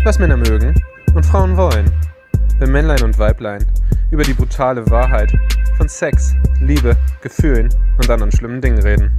was Männer mögen und Frauen wollen. Wenn Männlein und Weiblein über die brutale Wahrheit von Sex, Liebe, Gefühlen und anderen schlimmen Dingen reden.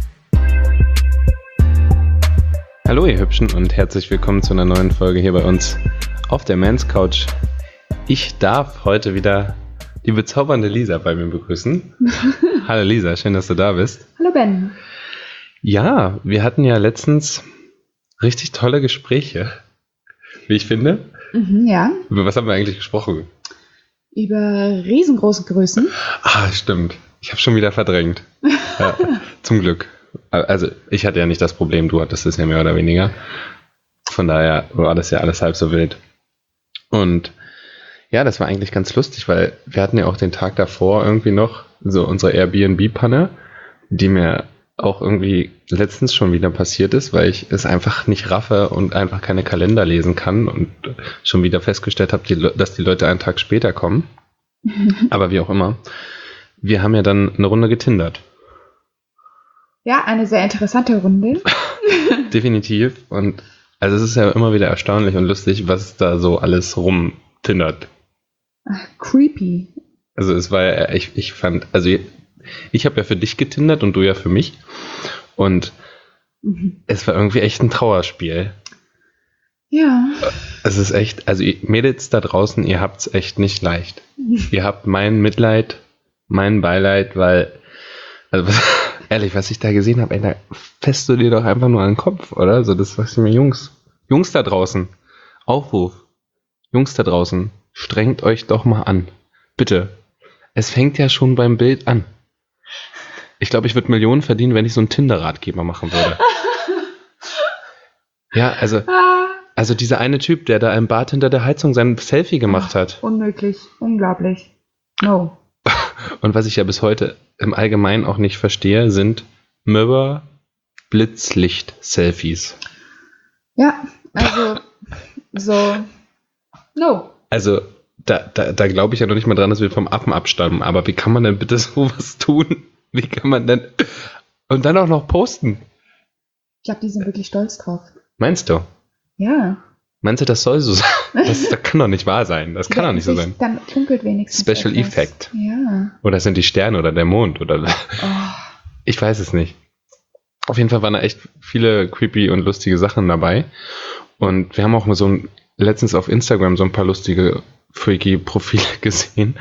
Hallo ihr Hübschen und herzlich willkommen zu einer neuen Folge hier bei uns auf der Men's Couch. Ich darf heute wieder die bezaubernde Lisa bei mir begrüßen. Hallo Lisa, schön, dass du da bist. Hallo Ben. Ja, wir hatten ja letztens richtig tolle Gespräche, wie ich finde. Ja. Über was haben wir eigentlich gesprochen? Über riesengroße Größen. Ah, stimmt. Ich habe schon wieder verdrängt. Ja, zum Glück. Also ich hatte ja nicht das Problem, du hattest es ja mehr oder weniger. Von daher war das ja alles halb so wild. Und ja, das war eigentlich ganz lustig, weil wir hatten ja auch den Tag davor irgendwie noch so unsere Airbnb-Panne, die mir auch irgendwie letztens schon wieder passiert ist, weil ich es einfach nicht raffe und einfach keine Kalender lesen kann und schon wieder festgestellt habe, dass die Leute einen Tag später kommen. Aber wie auch immer. Wir haben ja dann eine Runde getindert. Ja, eine sehr interessante Runde. Definitiv. Und also es ist ja immer wieder erstaunlich und lustig, was da so alles rumtindert. Ach, creepy. Also es war ja, ich fand, also ich habe ja für dich getindert und du ja für mich. Und es war irgendwie echt ein Trauerspiel. Ja. Es ist echt, also Mädels da draußen, ihr habt's echt nicht leicht. Ihr habt mein Mitleid, mein Beileid, weil, also ehrlich, was ich da gesehen habe, ey, da fässt du dir doch einfach nur an den Kopf, oder? So, das was ich mir, Jungs da draußen, Aufruf, Jungs da draußen, strengt euch doch mal an. Bitte. Es fängt ja schon beim Bild an. Ich glaube, ich würde Millionen verdienen, wenn ich so einen Tinder-Ratgeber machen würde. Ja, also dieser eine Typ, der da im Bad hinter der Heizung sein Selfie gemacht hat. Unmöglich. Unglaublich. No. Und was ich ja bis heute im Allgemeinen auch nicht verstehe, sind Blitzlicht-Selfies. Ja, also so. No. Also da glaube ich ja noch nicht mal dran, dass wir vom Affen abstammen. Aber wie kann man denn bitte sowas tun? Wie kann man denn... Und dann auch noch posten. Ich glaube, die sind wirklich stolz drauf. Meinst du? Ja. Meinst du, das soll so sein? Das kann doch nicht wahr sein. Das kann doch nicht so sein. Dann funkelt wenigstens Special etwas. Effect. Ja. Oder sind die Sterne oder der Mond oder... Oh. Ich weiß es nicht. Auf jeden Fall waren da echt viele creepy und lustige Sachen dabei. Und wir haben auch mal letztens auf Instagram so ein paar lustige freaky Profile gesehen.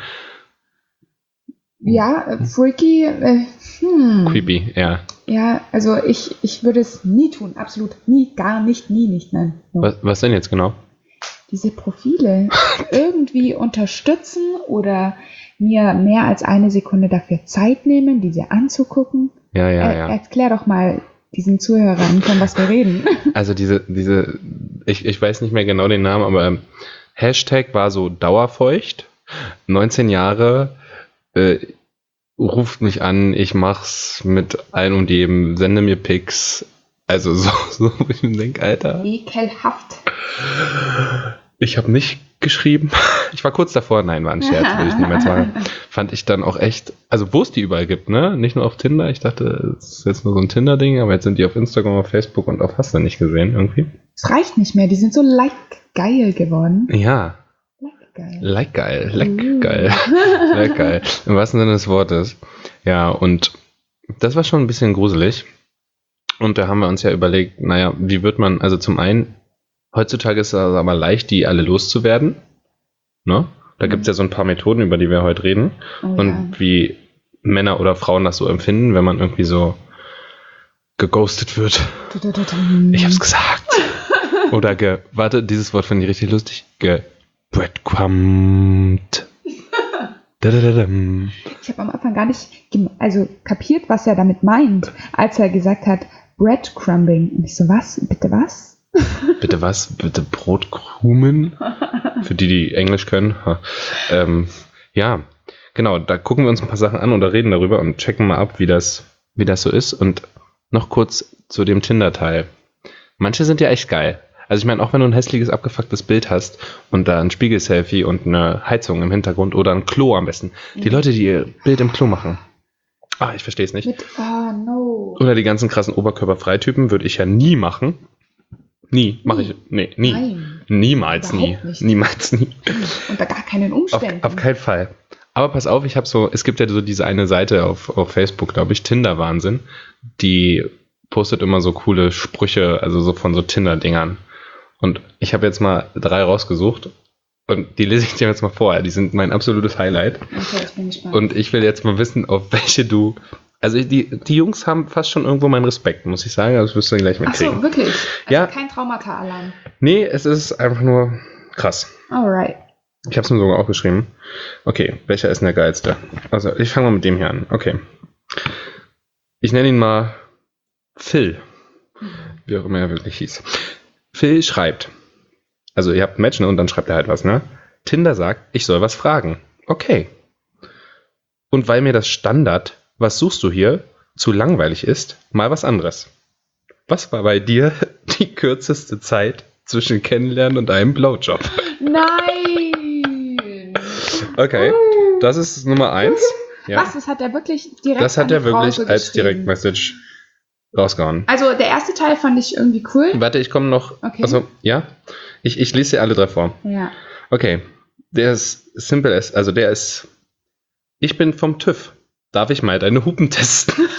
Ja, freaky. Creepy, ja. Ja, also ich würde es nie tun. Absolut nie, gar nicht, nie, nicht, nein. No. Was denn jetzt genau? Diese Profile irgendwie unterstützen oder mir mehr als eine Sekunde dafür Zeit nehmen, diese anzugucken. Ja. Erklär doch mal diesen Zuhörern, von was wir reden. Also ich weiß nicht mehr genau den Namen, aber Hashtag war so dauerfeucht. 19 Jahre, ruft mich an, ich mach's mit allen und jedem, sende mir Pics. Also so wo ich mir denke, Alter. Ekelhaft. Ich habe nicht geschrieben. Ich war kurz davor. Nein, war ein Scherz, würde ich niemals sagen. Fand ich dann auch echt, also wo es die überall gibt, ne? Nicht nur auf Tinder. Ich dachte, es ist jetzt nur so ein Tinder-Ding, aber jetzt sind die auf Instagram, auf Facebook und auf hast du nicht gesehen irgendwie. Es reicht nicht mehr, die sind so like-geil geworden. Ja. Like-geil. Like-geil. Im wahrsten Sinne des Wortes. Ja, und das war schon ein bisschen gruselig. Und da haben wir uns ja überlegt, naja, wie wird man, also zum einen, heutzutage ist es aber leicht, die alle loszuwerden. Ne? Da gibt es ja so ein paar Methoden, über die wir heute reden. Und wie Männer oder Frauen das so empfinden, wenn man irgendwie so geghostet wird. Ich hab's gesagt. Oder warte, dieses Wort finde ich richtig lustig. Breadcrumbed. Ich habe am Anfang gar nicht kapiert, was er damit meint, als er gesagt hat, Breadcrumbing. Und ich so, was? Bitte was? Bitte was? Bitte Brotkrumen? Für die Englisch können. Ja, genau, da gucken wir uns ein paar Sachen an oder reden darüber und checken mal ab, wie das so ist. Und noch kurz zu dem Tinder-Teil. Manche sind ja echt geil. Also ich meine, auch wenn du ein hässliches, abgefucktes Bild hast und da ein Spiegel-Selfie und eine Heizung im Hintergrund oder ein Klo am besten. Die Leute, die ihr Bild im Klo machen. Ich verstehe es nicht. No. Oder die ganzen krassen Oberkörperfreitypen würde ich ja nie machen. Nie. Mache ich. Nee, nie. Nein. Niemals Überhaupt nie. nicht. Niemals nie. Unter gar keinen Umständen. Auf keinen Fall. Aber pass auf, es gibt ja so diese eine Seite auf Facebook, glaube ich, Tinder-Wahnsinn, die postet immer so coole Sprüche, also so von so Tinder-Dingern. Und ich habe jetzt mal 3 rausgesucht und die lese ich dir jetzt mal vor. Die sind mein absolutes Highlight. Okay, ich bin gespannt. Und ich will jetzt mal wissen, auf welche du... Also die Jungs haben fast schon irgendwo meinen Respekt, muss ich sagen. Das wirst du gleich Ach mitkriegen. so, wirklich? Also Ja. Kein Traumata-Alarm. Nee, es ist einfach nur krass. Alright. Ich habe es mir sogar aufgeschrieben. Okay, welcher ist denn der geilste? Also, ich fange mal mit dem hier an. Okay. Ich nenne ihn mal Phil. Wie auch immer er wirklich hieß. Phil schreibt. Also, ihr habt ein Match, ne? Und dann schreibt er halt was, ne? Tinder sagt, ich soll was fragen. Okay. Und weil mir das Standard, was suchst du hier, zu langweilig ist, mal was anderes. Was war bei dir die kürzeste Zeit zwischen Kennenlernen und einem Blowjob? Nein! Okay, das ist Nummer 1. Ja. Was? Das hat er wirklich direkt Das hat an die er wirklich Frau so als geschrieben. Direktmessage rausgehauen. Also der erste Teil fand ich irgendwie cool. Warte, ich komme noch. Okay. Also, ja? Ich lese dir alle 3 vor. Ja. Okay, der ist simple as, also der ist. Ich bin vom TÜV. Darf ich mal deine Hupen testen?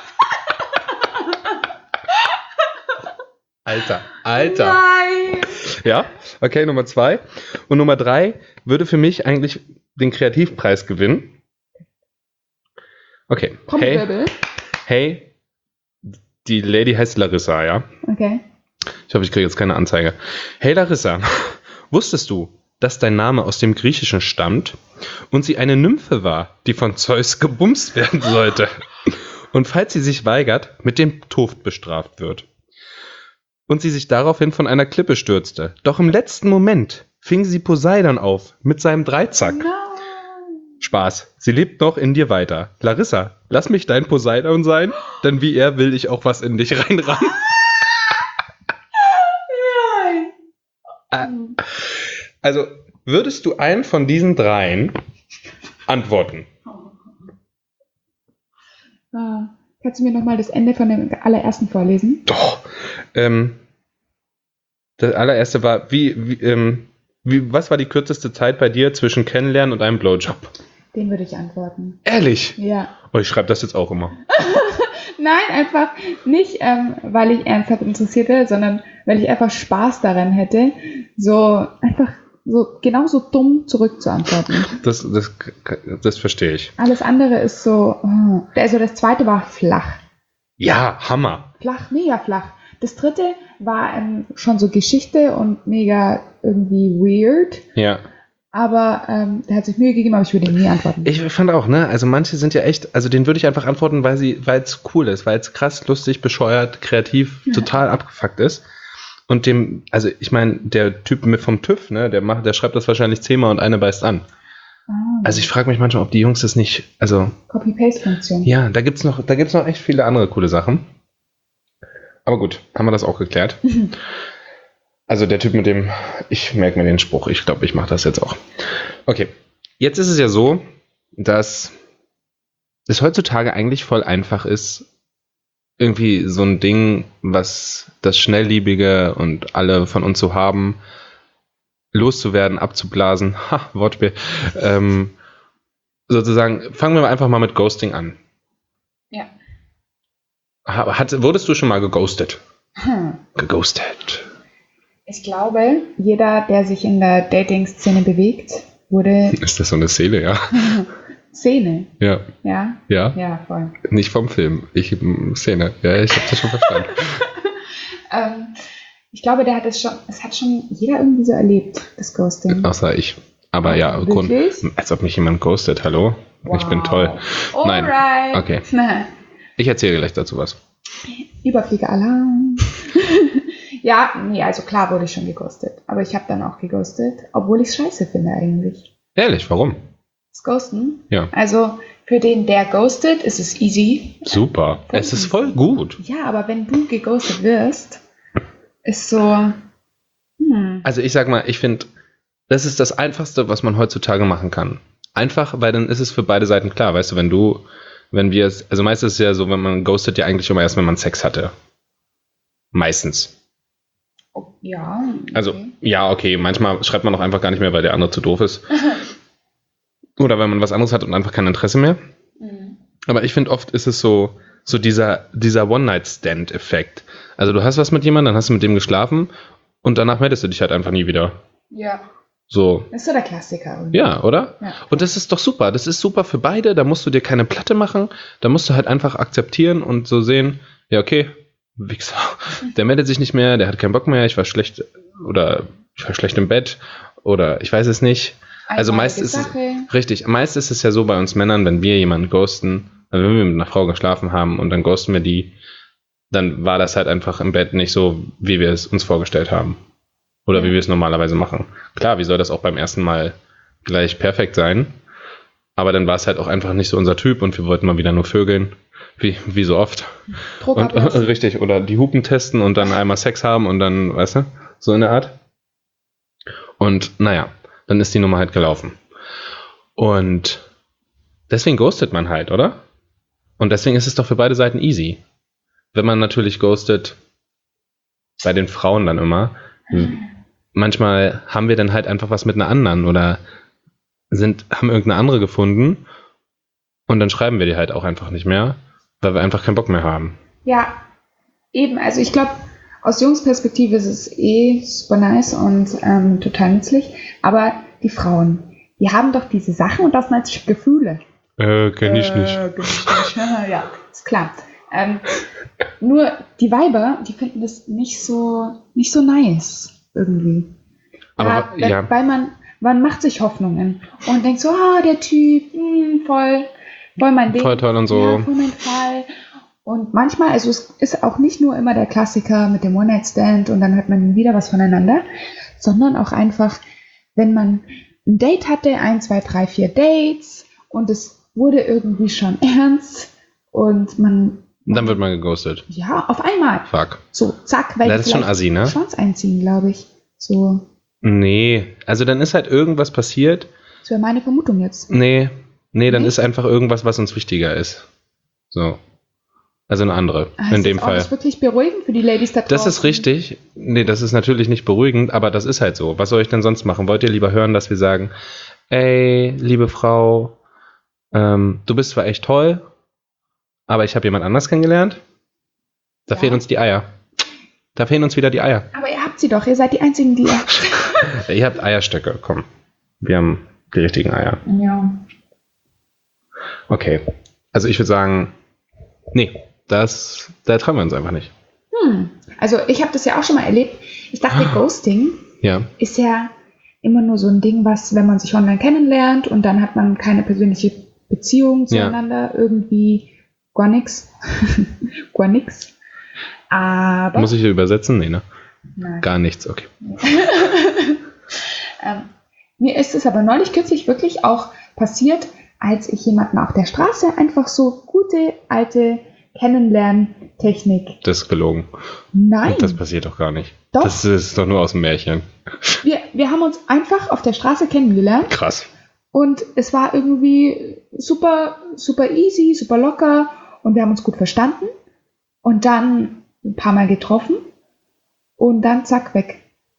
Alter. Nein! Ja, okay, Nummer 2. Und Nummer 3 würde für mich eigentlich den Kreativpreis gewinnen. Okay. Trommelwirbel. Hey, die Lady heißt Larissa, ja? Okay. Ich hoffe, ich kriege jetzt keine Anzeige. Hey Larissa, wusstest du, dass dein Name aus dem Griechischen stammt und sie eine Nymphe war, die von Zeus gebumst werden sollte? Und falls sie sich weigert, mit dem Tod bestraft wird. Und sie sich daraufhin von einer Klippe stürzte. Doch im letzten Moment fing sie Poseidon auf mit seinem Dreizack. Nein! Spaß, sie lebt noch in dir weiter. Larissa, lass mich dein Poseidon sein, denn wie er will ich auch was in dich reinrammen. Nein! Also, würdest du einen von diesen 3 antworten? Kannst du mir nochmal das Ende von dem allerersten vorlesen? Doch. Das allererste war, was war die kürzeste Zeit bei dir zwischen Kennenlernen und einem Blowjob? Den würde ich antworten. Ehrlich? Ja. Oh, ich schreibe das jetzt auch immer. Nein, einfach nicht, weil ich ernsthaft interessiert wäre, sondern weil ich einfach Spaß daran hätte, so einfach so genauso dumm zurückzuantworten. Das verstehe ich. Alles andere ist so, also das zweite war flach. Ja, Hammer. Flach, mega flach. Das dritte war schon so Geschichte und mega irgendwie weird. Ja. Aber der hat sich Mühe gegeben, aber ich würde ihm nie antworten. Ich fand auch, ne? Also manche sind ja echt, also den würde ich einfach antworten, weil es cool ist, weil es krass, lustig, bescheuert, kreativ, total abgefuckt ist. Und also ich meine, der Typ vom TÜV, ne, der schreibt das wahrscheinlich 10-mal und eine beißt an. Also ich frage mich manchmal, ob die Jungs das nicht, also... Copy-Paste-Funktion. Ja, da gibt's noch echt viele andere coole Sachen. Aber gut, haben wir das auch geklärt. Also der Typ mit dem, ich merke mir den Spruch, ich glaube, ich mache das jetzt auch. Okay, jetzt ist es ja so, dass es heutzutage eigentlich voll einfach ist, irgendwie so ein Ding, was das Schnellliebige und alle von uns so haben, loszuwerden, abzublasen. Ha, Wortspiel. Sozusagen, fangen wir einfach mal mit Ghosting an. Ja. Wurdest du schon mal geghostet? Geghostet. Ich glaube, jeder, der sich in der Dating-Szene bewegt, wurde... Ist das so eine Szene, ja? Szene. Ja. Ja? Ja? Ja, voll. Nicht vom Film. Szene. Ja, ich habe das schon verstanden. Ich glaube, es hat schon jeder irgendwie so erlebt, das Ghosting. Außer ich. Aber ja, Wirklich? als ob mich jemand ghostet. Hallo? Wow. Ich bin toll. Nein. Alright. Okay. Ich erzähle gleich dazu was. Überflieger-Alarm. Ja, nee, also klar wurde ich schon geghostet. Aber ich habe dann auch geghostet, obwohl ich es scheiße finde eigentlich. Ehrlich, warum? Das Ghosten? Ja. Also für den, der ghostet, ist es easy. Super. Es ist voll gut. Ja, aber wenn du geghostet wirst, ist so... Also ich sag mal, ich finde, das ist das Einfachste, was man heutzutage machen kann. Einfach, weil dann ist es für beide Seiten klar. Weißt du, also meistens ist es ja so, wenn man ghostet ja eigentlich immer erst, wenn man Sex hatte. Meistens. Oh, ja. Okay. Also, ja, okay, manchmal schreibt man auch einfach gar nicht mehr, weil der andere zu doof ist. Oder weil man was anderes hat und einfach kein Interesse mehr. Mhm. Aber ich finde, oft ist es so dieser One-Night-Stand-Effekt. Also du hast was mit jemandem, dann hast du mit dem geschlafen und danach meldest du dich halt einfach nie wieder. Ja. So. Das ist so der Klassiker. Irgendwie. Ja, oder? Ja. Und das ist doch super. Das ist super für beide. Da musst du dir keine Platte machen. Da musst du halt einfach akzeptieren und so sehen, ja, okay, Wichser. Der meldet sich nicht mehr, der hat keinen Bock mehr, ich war schlecht im Bett oder ich weiß es nicht. Also meist ist es, richtig, meist ist es ja so bei uns Männern, wenn wir jemanden ghosten, also wenn wir mit einer Frau geschlafen haben und dann ghosten wir die, dann war das halt einfach im Bett nicht so, wie wir es uns vorgestellt haben. Oder wie wir es normalerweise machen. Klar, wie soll das auch beim ersten Mal gleich perfekt sein? Aber dann war es halt auch einfach nicht so unser Typ und wir wollten mal wieder nur vögeln. Wie so oft. Und, richtig, oder die Hupen testen und dann einmal Sex haben und dann, weißt du, so in der Art. Und naja, dann ist die Nummer halt gelaufen. Und deswegen ghostet man halt, oder? Und deswegen ist es doch für beide Seiten easy. Wenn man natürlich ghostet, bei den Frauen dann immer, manchmal haben wir dann halt einfach was mit einer anderen oder haben irgendeine andere gefunden und dann schreiben wir die halt auch einfach nicht mehr, weil wir einfach keinen Bock mehr haben. Ja, eben. Also ich glaube, aus Jungsperspektive ist es super nice und total nützlich. Aber die Frauen, die haben doch diese Sachen und das sind als Gefühle. Kenn ich nicht. Ja, ist klar. Nur die Weiber, die finden das nicht so nice irgendwie. Aber ja. Weil man macht sich Hoffnungen und denkt so, der Typ, voll mein Ding. Voll toll und so. Ja, voll mein Fall. Und manchmal, also es ist auch nicht nur immer der Klassiker mit dem One-Night-Stand und dann hat man wieder was voneinander, sondern auch einfach, wenn man ein Date hatte, 1, 2, 3, 4 Dates und es wurde irgendwie schon ernst und dann wird man geghostet. Ja, auf einmal. Fuck. So, zack, weil das ist schon assi, ne? Schwanz einziehen, glaube ich. So. Nee, also dann ist halt irgendwas passiert. Das wäre meine Vermutung jetzt. Nee, dann Nee? ist einfach irgendwas, was uns wichtiger ist. So. Also eine andere, in dem Fall. Das ist wirklich beruhigend für die Ladies da draußen. Das ist richtig. Nee, das ist natürlich nicht beruhigend, aber das ist halt so. Was soll ich denn sonst machen? Wollt ihr lieber hören, dass wir sagen, ey, liebe Frau, du bist zwar echt toll, aber ich habe jemand anders kennengelernt. Da fehlen uns die Eier. Da fehlen uns wieder die Eier. Aber ihr habt sie doch, ihr seid die Einzigen, die Ihr habt Eierstöcke, komm. Wir haben die richtigen Eier. Ja. Okay. Also ich würde sagen, nee, da trauen wir uns einfach nicht. Also ich habe das ja auch schon mal erlebt. Ich dachte, Ghosting Ja. ist ja immer nur so ein Ding, was, wenn man sich online kennenlernt und dann hat man keine persönliche Beziehung zueinander, irgendwie gar nichts. Gar nichts. Aber... Muss ich hier übersetzen? Nee, ne? Nein. Gar nichts, okay. Mir ist es aber neulich kürzlich wirklich auch passiert, als ich jemanden auf der Straße einfach so gute, alte Kennenlerntechnik. Das ist gelogen. Nein. Das passiert doch gar nicht. Doch. Das ist doch nur aus dem Märchen. Wir haben uns einfach auf der Straße kennengelernt. Krass. Und es war irgendwie super, super easy, super locker und wir haben uns gut verstanden und dann ein paar Mal getroffen und dann zack, weg.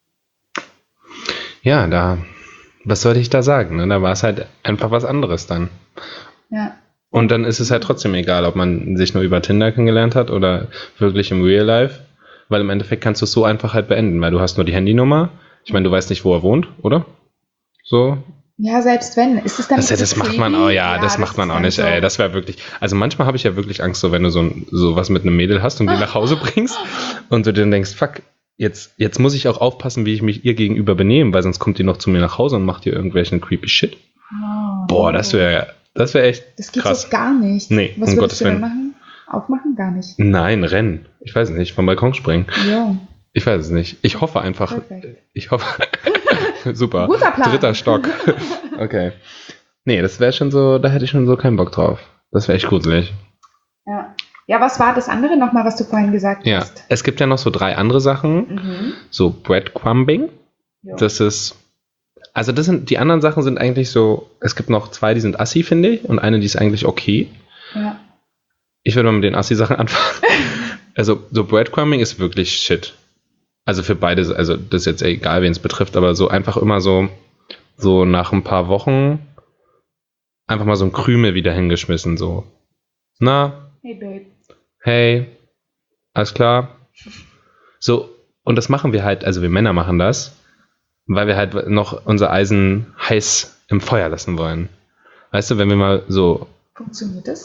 Ja, was sollte ich da sagen? Ne? Da war es halt einfach was anderes dann. Ja. Und dann ist es halt trotzdem egal, ob man sich nur über Tinder kennengelernt hat oder wirklich im Real Life, weil im Endeffekt kannst du es so einfach halt beenden, weil du hast nur die Handynummer. Ich meine, du weißt nicht, wo er wohnt, oder? So. Ja, selbst wenn. Ist es dann Das macht man auch, das macht man auch nicht, so. ey. Das wäre wirklich, also manchmal habe ich ja wirklich Angst, so wenn du so was mit einem Mädel hast und die nach Hause bringst und du dann denkst, fuck, jetzt muss ich auch aufpassen, wie ich mich ihr gegenüber benehme, weil sonst kommt die noch zu mir nach Hause und macht ihr irgendwelchen creepy Shit. Oh. Boah, das wäre echt Das geht krass. so gar nicht. Nee, was um würdest Gottes du denn Willen. machen? Aufmachen? Gar nicht. Nein, rennen. Ich weiß nicht, vom Balkon springen. Ja. Ich weiß es nicht. Ich hoffe einfach. Perfekt. Super. Guter Plan. 3. Stock. Okay. Nee, das wäre schon so, da hätte ich schon so keinen Bock drauf. Das wäre echt gruselig. Ja. Ja, was war das andere nochmal, was du vorhin gesagt Ja, hast? es gibt ja noch so 3 andere Sachen. So Breadcrumbing. Ja. Das ist, also die anderen Sachen sind eigentlich so, es gibt noch 2, die sind assi, finde ich, und eine, die ist eigentlich okay. Ja. Ich würde mal mit den Assi-Sachen anfangen. Also, so Breadcrumbing ist wirklich Shit. Also für beide, also das ist jetzt egal, wen es betrifft, aber so einfach immer so nach ein paar Wochen einfach mal so ein Krümel wieder hingeschmissen, so. Na, Hey, Babe. hey, alles klar. So, und das machen wir halt, also wir Männer machen das, weil wir halt noch unser Eisen heiß im Feuer lassen wollen. Weißt du, wenn wir mal so... Funktioniert das?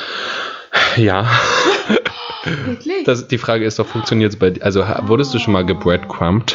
Ja. Wirklich? Die Frage ist doch, funktioniert es bei dir? Also wurdest du schon mal gebreadcrumbed?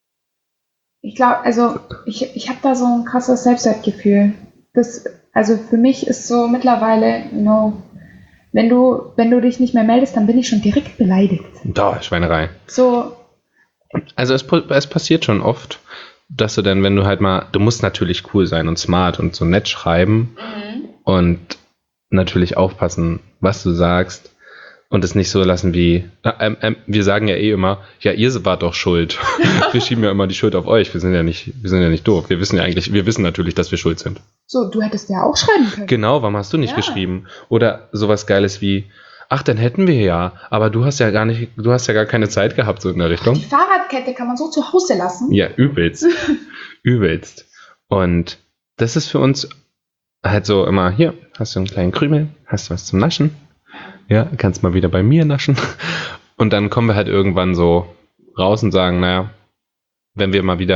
Ich glaube, also ich habe da so ein krasses Selbstwertgefühl. Also für mich ist so mittlerweile, wenn du dich nicht mehr meldest, dann bin ich schon direkt beleidigt. Da, Schweinerei. So, Also es passiert schon oft, dass du dann, wenn du halt mal, du musst natürlich cool sein und smart und so nett schreiben und natürlich aufpassen, was du sagst und es nicht so lassen wie, wir sagen ja eh immer, ja, ihr wart doch schuld. Wir schieben ja immer die Schuld auf euch, wir sind ja nicht doof. Wir wissen natürlich, dass wir schuld sind. so, du hättest ja auch schreiben können. Genau, warum hast du nicht geschrieben? Oder sowas Geiles wie, ach, dann hätten wir ja, aber du hast ja gar keine Zeit gehabt, so in der Richtung. Die Fahrradkette kann man so zu Hause lassen. Ja, übelst. Übelst. Und das ist für uns halt so immer, hier, hast du einen kleinen Krümel, hast du was zum Naschen? Ja, kannst mal wieder bei mir naschen. Und dann kommen wir halt irgendwann so raus und sagen, naja, wenn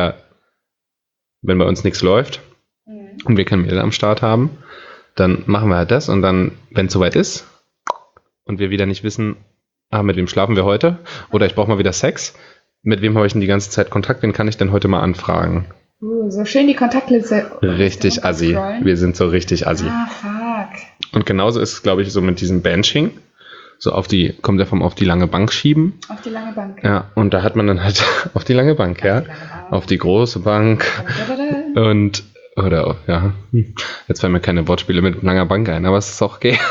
bei uns nichts läuft und wir kein Mädel am Start haben, dann machen wir halt das und dann, wenn es soweit ist und wir wieder nicht wissen, mit wem schlafen wir heute oder ich brauche mal wieder Sex, mit wem habe ich denn die ganze Zeit Kontakt, wen kann ich denn heute mal anfragen? So schön die Kontaktliste. Richtig assi. scrollen. Wir sind so richtig assi. Ah, fuck. Und genauso ist es, glaube ich, so mit diesem Benching. So auf die lange Bank schieben. Auf die lange Bank. Ja, und da hat man dann halt auf die lange Bank, ja. Auf die große Bank. Und, jetzt fallen mir keine Wortspiele mit langer Bank ein, aber es ist auch okay.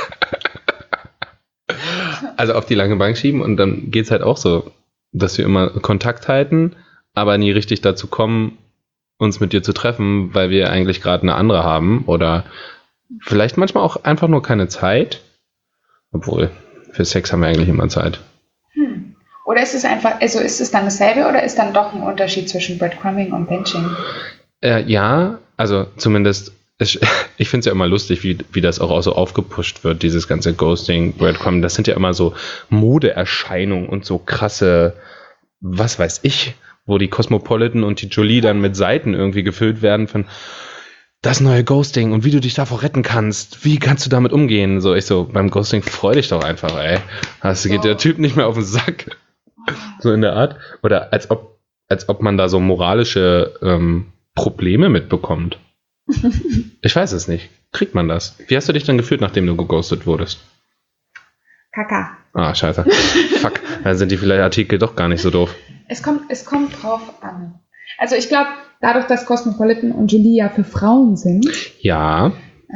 Also auf die lange Bank schieben und dann geht's halt auch so, dass wir immer Kontakt halten, aber nie richtig dazu kommen, uns mit dir zu treffen, weil wir eigentlich gerade eine andere haben oder vielleicht manchmal auch einfach nur keine Zeit. Obwohl, für Sex haben wir eigentlich immer Zeit. Oder ist es einfach, also ist es dann dasselbe oder ist dann doch ein Unterschied zwischen Breadcrumbing und Benching? Ja, also zumindest, ich finde es ja immer lustig, wie das auch so aufgepusht wird, dieses ganze Ghosting, Breadcrumbing. Das sind ja immer so Modeerscheinungen und so krasse, was weiß ich, wo die Cosmopolitan und die Jolie dann mit Seiten irgendwie gefüllt werden von das neue Ghosting und wie du dich davor retten kannst. Wie kannst du damit umgehen? So, ich so, beim Ghosting freu dich doch einfach, ey. Geht der Typ nicht mehr auf den Sack. So in der Art. Oder als ob man da so moralische Probleme mitbekommt. Ich weiß es nicht. Kriegt man das? Wie hast du dich dann gefühlt, nachdem du geghostet wurdest? Kaka. Ah, scheiße. Fuck. Dann sind die vielleicht Artikel doch gar nicht so doof. Es kommt drauf an. Also ich glaube, dadurch, dass Cosmopolitan und Julie ja für Frauen sind, Ja,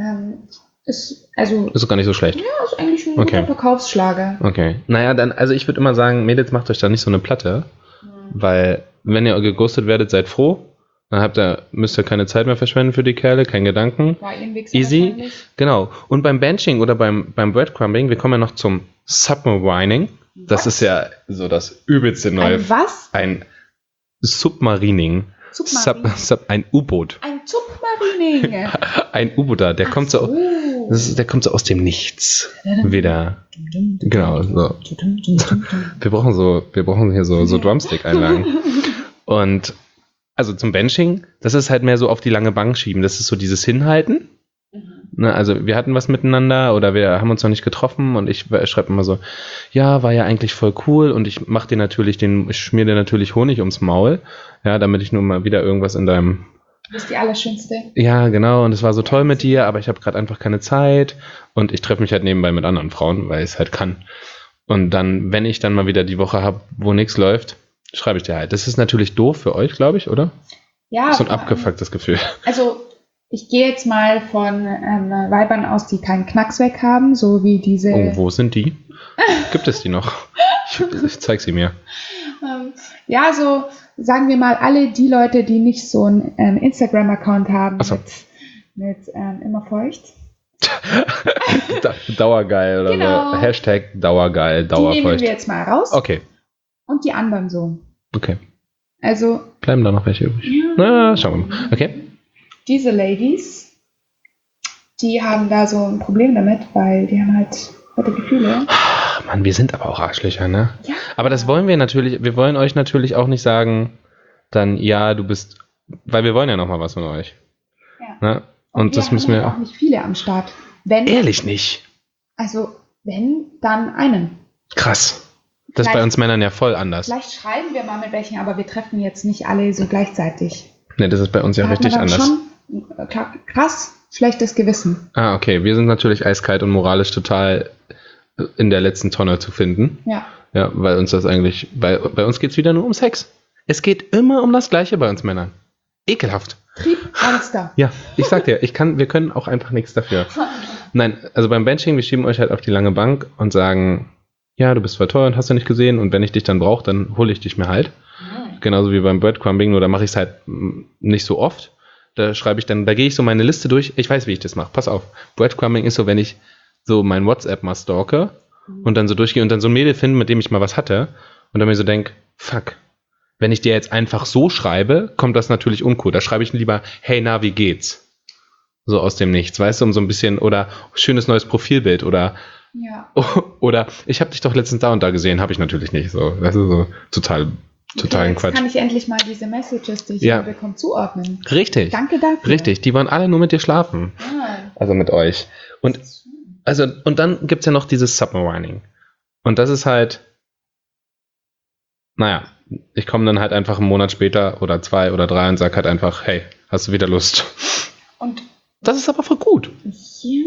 ist ist gar nicht so schlecht. ja, ist eigentlich ein guter Verkaufsschlager. Okay. Naja, dann, also ich würde immer sagen, Mädels, macht euch da nicht so eine Platte, weil wenn ihr geghostet werdet, seid froh. Dann müsst ihr keine Zeit mehr verschwenden für die Kerle, kein Gedanken. War ihr Wichser Easy. wahrscheinlich. Genau. Und beim Benching oder beim Breadcrumbing, wir kommen ja noch zum Submarining. Das ist ja so das übelste neue. Ein was? Ein Submarining. Ein U-Boot. Ein Submarining. Ein U-Boot da, der kommt so aus dem Nichts. Wieder. Genau, so. Wir brauchen hier so Drumstick-Einlagen. Und also zum Benching, das ist halt mehr so auf die lange Bank schieben. Das ist so dieses Hinhalten. Ne, also wir hatten was miteinander oder wir haben uns noch nicht getroffen und ich schreibe immer so, ja, war ja eigentlich voll cool und ich schmier dir natürlich Honig ums Maul, ja, damit ich nur mal wieder irgendwas in deinem... Du bist die Allerschönste. Ja, genau, und es war so toll mit dir, aber ich habe gerade einfach keine Zeit und ich treffe mich halt nebenbei mit anderen Frauen, weil ich es halt kann. Und dann, wenn ich dann mal wieder die Woche habe, wo nichts läuft, schreibe ich dir halt. Das ist natürlich doof für euch, glaube ich, oder? Ja. So ein abgefucktes Gefühl. Also ich gehe jetzt mal von Weibern aus, die keinen Knacks weg haben, so wie diese... Oh, wo sind die? Gibt es die noch? Ich zeig sie mir. Ja, so sagen wir mal alle die Leute, die nicht so einen Instagram-Account haben mit immer feucht. Dauergeil oder genau. so. Hashtag Dauergeil, Die nehmen Dauerfeucht. wir jetzt mal raus. Okay. Und die anderen so. Okay. Also, Bleiben da noch welche übrig? ja, Na, schauen wir mal. Okay. diese Ladies, die haben da so ein Problem damit, weil die haben halt heute Gefühle. Mann, wir sind aber auch Arschlöcher, ne? Ja. Aber das wollen wir natürlich, wir wollen euch natürlich auch nicht sagen, dann, ja, du bist, weil wir wollen ja noch mal was von euch. Ja. Ne? Und das wir müssen haben wir halt auch nicht viele am Start. Wenn, ehrlich nicht. also, wenn, dann einen. Krass. Das ist bei Vielleicht- uns Männern ja voll anders. Vielleicht schreiben wir mal mit welchen, aber wir treffen jetzt nicht alle so gleichzeitig. Ne, das ist bei uns ja Da hat man richtig dann anders. schon krass schlechtes Gewissen. Ah, okay. Wir sind natürlich eiskalt und moralisch total in der letzten Tonne zu finden. Ja. Ja, weil uns das eigentlich, bei uns geht es wieder nur um Sex. Es geht immer um das Gleiche bei uns Männern. Ekelhaft. Triebmonster. Ja, ich sag dir, wir können auch einfach nichts dafür. Nein, also beim Benching, wir schieben euch halt auf die lange Bank und sagen, ja, du bist voll teuer und hast du nicht gesehen und wenn ich dich dann brauche, dann hole ich dich mir halt. Genauso wie beim Breadcrumbing, nur da mache ich es halt nicht so oft. Da schreibe ich dann, da gehe ich so meine Liste durch. Ich weiß, wie ich das mache. Pass auf. Breadcrumbing ist so, wenn ich so mein WhatsApp mal stalke und dann so durchgehe und dann so ein Mädel finde, mit dem ich mal was hatte und dann mir so denke, fuck, wenn ich dir jetzt einfach so schreibe, kommt das natürlich uncool. Da schreibe ich lieber, hey, na, wie geht's? So aus dem Nichts, weißt du, um so ein bisschen, oder schönes neues Profilbild oder Ja. oder ich habe dich doch letztens da und da gesehen, habe ich natürlich nicht. So, das ist so totalen Okay, jetzt Quatsch. kann ich endlich mal diese Messages, die ich Ja. hier bekomme, zuordnen. Richtig, Danke dafür. richtig. Die wollen alle nur mit dir schlafen. Ja. Also mit euch. Und dann gibt's ja noch dieses Submarining. Und das ist halt, naja, ich komme dann halt einfach einen Monat später oder 2 oder 3 und sag halt einfach, hey, hast du wieder Lust? Und Das ist aber voll gut. ja.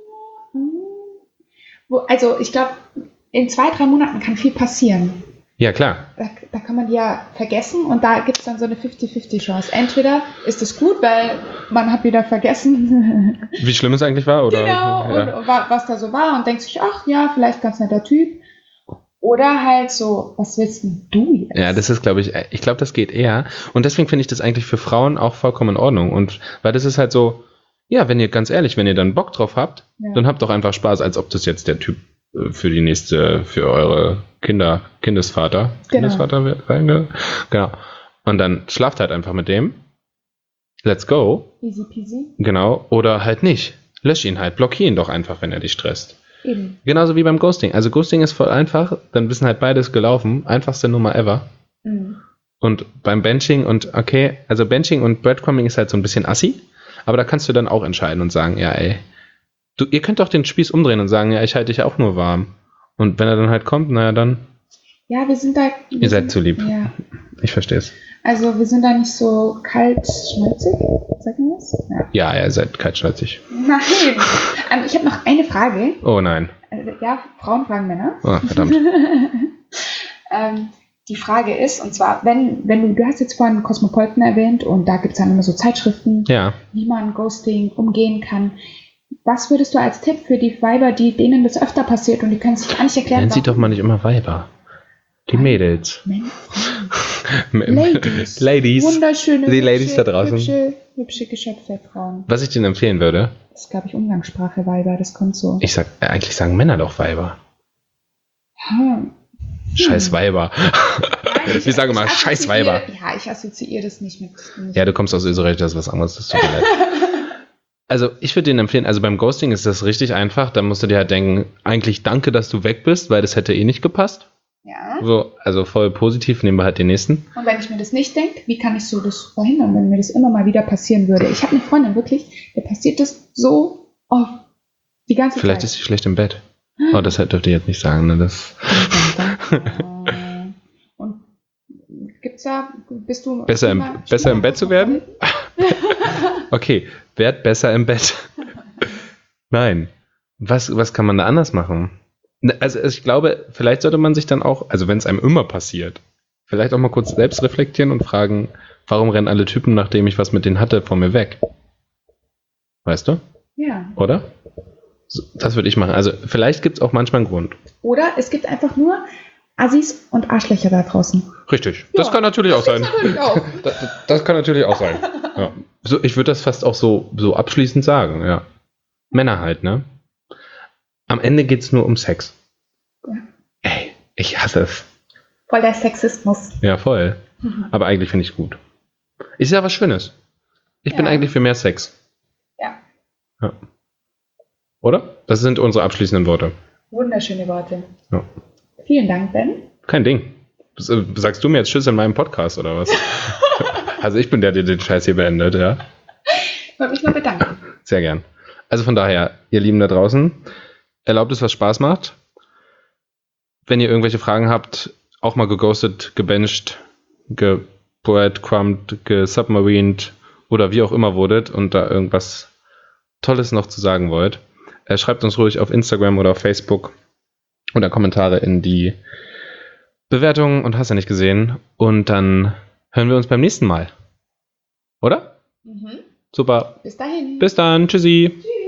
Also ich glaube, in 2-3 Monaten kann viel passieren. Ja, klar. Da kann man die ja vergessen und da gibt es dann so eine 50-50 Chance. Entweder ist es gut, weil man hat wieder vergessen, Wie schlimm es eigentlich war, oder? genau, Ja. und was da so war und denkt sich, ach ja, vielleicht ganz netter Typ. Oder halt so, was willst denn du jetzt? Ja, das ist, glaube ich glaube, das geht eher. Und deswegen finde ich das eigentlich für Frauen auch vollkommen in Ordnung. Und weil das ist halt so, ja, wenn ihr ganz ehrlich, wenn ihr dann Bock drauf habt, Ja. dann habt doch einfach Spaß, als ob das jetzt der Typ für eure Kindesvater wird sein, ne? Genau. Und dann schlaft halt einfach mit dem. Let's go. Easy peasy. Genau. Oder halt nicht. Lösch ihn halt. Blockier ihn doch einfach, wenn er dich stresst. Eben. Genauso wie beim Ghosting. Also Ghosting ist voll einfach. Dann wissen halt beides gelaufen. Einfachste Nummer ever. Mhm. Und beim Benching also Benching und Breadcrumbing ist halt so ein bisschen assi, aber da kannst du dann auch entscheiden und sagen, ja ey, ihr könnt doch den Spieß umdrehen und sagen, ja, ich halte dich ja auch nur warm. Und wenn er dann halt kommt, naja, dann, Ja, wir sind da. ihr seid zu lieb. Ja. Ich verstehe es. Also wir sind da nicht so kaltschnäuzig, sagt man das? Ja. Ja, ihr seid kaltschnäuzig. Nein. Ich habe noch eine Frage. Oh nein. Ja, Frauen fragen Männer. Oh, verdammt. Die Frage ist, und zwar, wenn du hast jetzt vorhin Cosmopolitan erwähnt und da gibt es dann immer so Zeitschriften, Ja. wie man Ghosting umgehen kann. Was würdest du als Tipp für die Weiber, denen das öfter passiert und die können sich gar nicht erklären, Nennt sie doch mal nicht immer Weiber. Die Mädels. Männer, Ladies. Ladies. Wunderschöne, Die Ladies da draußen. hübsche Geschöpfe, Frauen. Was ich denen empfehlen würde, Das ist, glaube ich, Umgangssprache, Weiber, das kommt so. eigentlich sagen Männer doch Weiber. Scheiß Weiber. Nein, Wir sagen immer, scheiß Weiber. Ja, ich assoziiere das nicht mit. Ja, du kommst aus Österreich, das ist was anderes, das tut mir leid. Also, ich würde denen empfehlen, also beim Ghosting ist das richtig einfach, da musst du dir halt denken, eigentlich danke, dass du weg bist, weil das hätte eh nicht gepasst. Ja. So, also voll positiv, nehmen wir halt den nächsten. Und wenn ich mir das nicht denke, wie kann ich so das verhindern, wenn mir das immer mal wieder passieren würde? Ich habe eine Freundin, wirklich, der passiert das so oft. Die ganze Vielleicht Zeit. ist sie schlecht im Bett. Oh, das dürft ihr jetzt nicht sagen, ne? Das Und gibt's da, bist du Besser im Bett zu werden? Okay, werd besser im Bett. Nein. Was kann man da anders machen? Also ich glaube, vielleicht sollte man sich dann auch, also wenn es einem immer passiert, vielleicht auch mal kurz selbst reflektieren und fragen, warum rennen alle Typen, nachdem ich was mit denen hatte, von mir weg? Weißt du? Ja. Oder? So, das würde ich machen. Also vielleicht gibt es auch manchmal einen Grund. Oder es gibt einfach nur Assis und Arschlöcher da draußen. Richtig. Das Ja, kann natürlich auch sein. Natürlich auch. Das kann natürlich auch sein. Ja. So, ich würde das fast auch so abschließend sagen, ja. Männer halt, ne? Am Ende geht es nur um Sex. Ja. Ey, ich hasse es. Voll der Sexismus. Ja, voll. Aber eigentlich finde ich gut. Ist ja was Schönes. Ich bin eigentlich für mehr Sex. Ja. Oder? Das sind unsere abschließenden Worte. Wunderschöne Worte. Ja. Vielen Dank, Ben. Kein Ding. Sagst du mir jetzt Tschüss in meinem Podcast oder was? Also ich bin der den Scheiß hier beendet, ja. Ich wollte mich nur bedanken. Sehr gern. Also von daher, ihr Lieben da draußen, erlaubt es, was Spaß macht. Wenn ihr irgendwelche Fragen habt, auch mal geghostet, gebencht, gebreadcrumbed, gesubmarined oder wie auch immer wurdet und da irgendwas Tolles noch zu sagen wollt, schreibt uns ruhig auf Instagram oder auf Facebook oder Kommentare in die Bewertungen und hast ja nicht gesehen. Und dann hören wir uns beim nächsten Mal. Oder? Super. Bis dahin. Bis dann. Tschüssi. Tschüss.